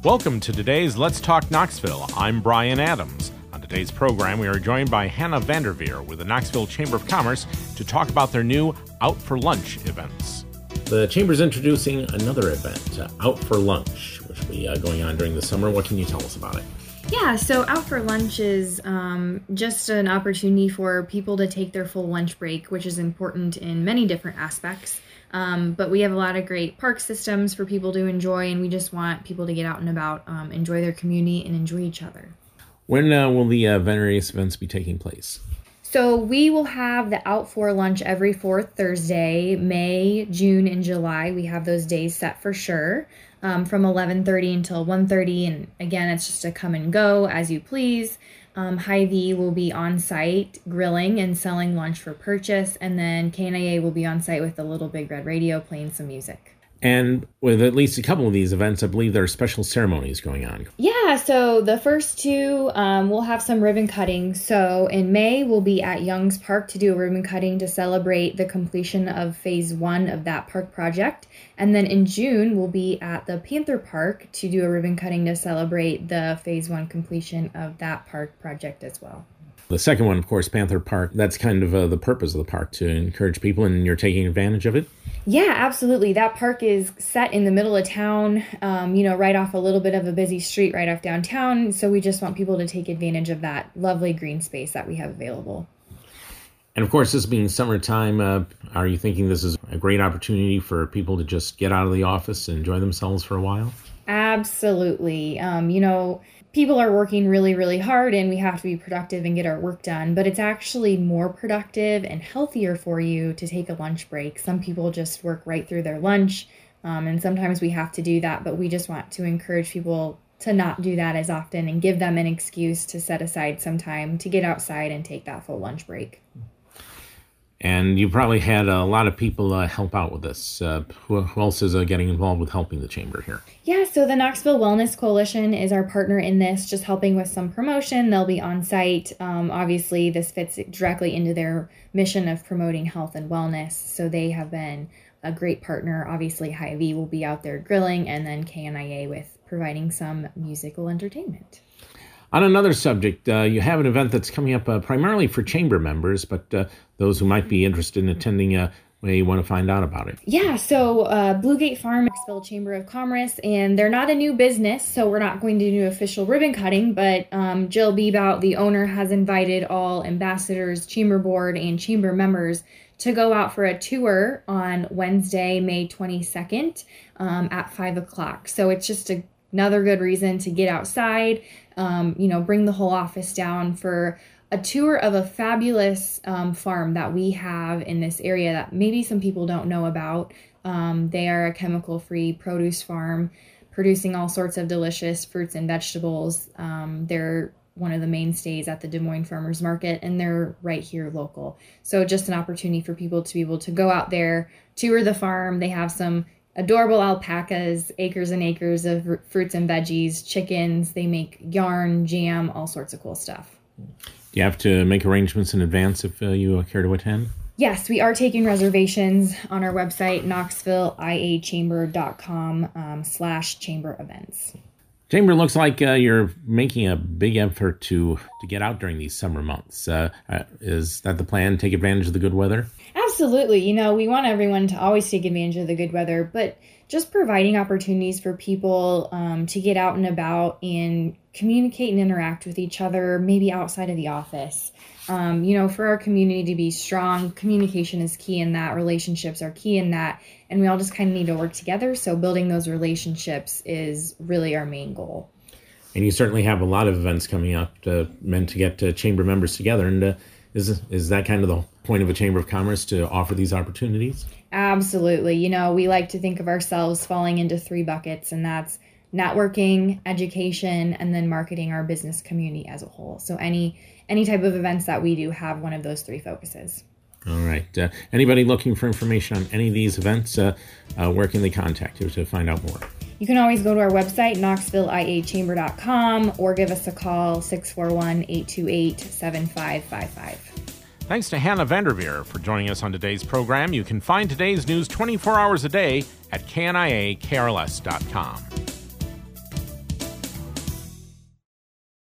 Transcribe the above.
Welcome to today's Let's Talk Knoxville. I'm Brian Adams. On today's program, we are joined by Hannah Vanderveer with the Knoxville Chamber of Commerce to talk about their new Out for Lunch events. The Chamber's introducing another event, Out for Lunch, which will be going on during the summer. What can you tell us about it? Yeah, so Out for Lunch is just an opportunity for people to take their full lunch break, which is important in many different aspects. But we have a lot of great park systems for people to enjoy, and we just want people to get out and about, enjoy their community, and enjoy each other. When will the various events be taking place? So we will have the Out for Lunch every fourth Thursday, May, June, and July. We have those days set for sure, from 11:30 until 1:30. And again, it's just a come and go as you please. Hy-Vee will be on site grilling and selling lunch for purchase. And then KNIA will be on site with the Little Big Red Radio playing some music. And with at least a couple of these events, I believe there are special ceremonies going on. Yeah, so the first two, we'll have some ribbon cutting. So in May, we'll be at Young's Park to do a ribbon cutting to celebrate the completion of Phase 1 of that park project. And then in June, we'll be at the Panther Park to do a ribbon cutting to celebrate the Phase 1 completion of that park project as well. The second one, of course, Panther Park, that's kind of the purpose of the park, to encourage people, and you're taking advantage of it? Yeah, absolutely. That park is set in the middle of town, right off a little bit of a busy street right off downtown. So we just want people to take advantage of that lovely green space that we have available. And of course, this being summertime, are you thinking this is a great opportunity for people to just get out of the office and enjoy themselves for a while? Absolutely. People are working really, really hard, and we have to be productive and get our work done, but it's actually more productive and healthier for you to take a lunch break. Some people just work right through their lunch, and sometimes we have to do that, but we just want to encourage people to not do that as often and give them an excuse to set aside some time to get outside and take that full lunch break. And you probably had a lot of people help out with this. Who else is getting involved with helping the Chamber here? Yeah, so the Knoxville Wellness Coalition is our partner in this, just helping with some promotion. They'll be on site. Obviously, this fits directly into their mission of promoting health and wellness. So they have been a great partner. Obviously, Hy-Vee will be out there grilling, and then KNIA with providing some musical entertainment. On another subject, you have an event that's coming up primarily for Chamber members, but those who might be interested in attending may want to find out about it. Yeah, so Blue Gate Farm, Knoxville Chamber of Commerce, and they're not a new business, so we're not going to do official ribbon cutting, but Jill Bebout, the owner, has invited all ambassadors, Chamber Board, and Chamber members to go out for a tour on Wednesday, May 22nd at 5 o'clock. So it's just another good reason to get outside, bring the whole office down for a tour of a fabulous farm that we have in this area that maybe some people don't know about. They are a chemical-free produce farm producing all sorts of delicious fruits and vegetables. They're one of the mainstays at the Des Moines Farmers Market, and they're right here local. So just an opportunity for people to be able to go out there, tour the farm. They have some adorable alpacas, acres and acres of fruits and veggies, chickens. They make yarn, jam, all sorts of cool stuff. Do you have to make arrangements in advance if you care to attend? Yes, we are taking reservations on our website, knoxvilleiachamber.com/chamber events. Chamber looks like you're making a big effort to get out during these summer months. Is that the plan? Take advantage of the good weather? Absolutely. We want everyone to always take advantage of the good weather, but just providing opportunities for people to get out and about and communicate and interact with each other, maybe outside of the office. For our community to be strong, communication is key in that, relationships are key in that, and we all just kind of need to work together. So building those relationships is really our main goal. And you certainly have a lot of events coming up meant to get Chamber members together. And is that kind of the point of a Chamber of Commerce, to offer these opportunities? Absolutely. We like to think of ourselves falling into 3 buckets, and that's networking, education, and then marketing our business community as a whole. So any type of events that we do have one of those 3 focuses. All right. Anybody looking for information on any of these events, where can they contact you to find out more? You can always go to our website, knoxvilleiachamber.com, or give us a call, 641-828-7555. Thanks to Hannah Vanderveer for joining us on today's program. You can find today's news 24 hours a day at KNIAKRLS.com.